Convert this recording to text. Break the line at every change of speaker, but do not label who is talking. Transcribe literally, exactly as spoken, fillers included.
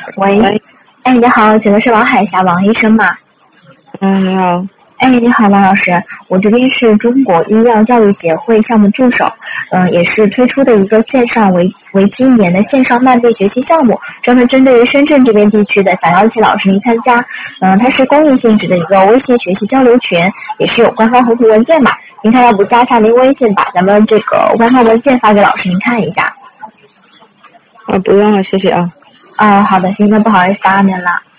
喂，
喂，
哎，你好，请问是王海霞王医生吗？
嗯，你好。
哎，你好，王老师，我这边是中国医药教育协会项目助手，嗯、呃，也是推出的一个线上为为期一年的线上慢病学习项目，专门针对于深圳这边地区的，想邀请老师您参加。嗯、呃，它是公益性质的一个微信学习交流群，也是有官方回复文件嘛。您看要不加下您微信，把咱们这个官方文件发给老师您看一下。
啊，不用了，谢谢啊。
啊，好的，行，那不好意思打扰您了。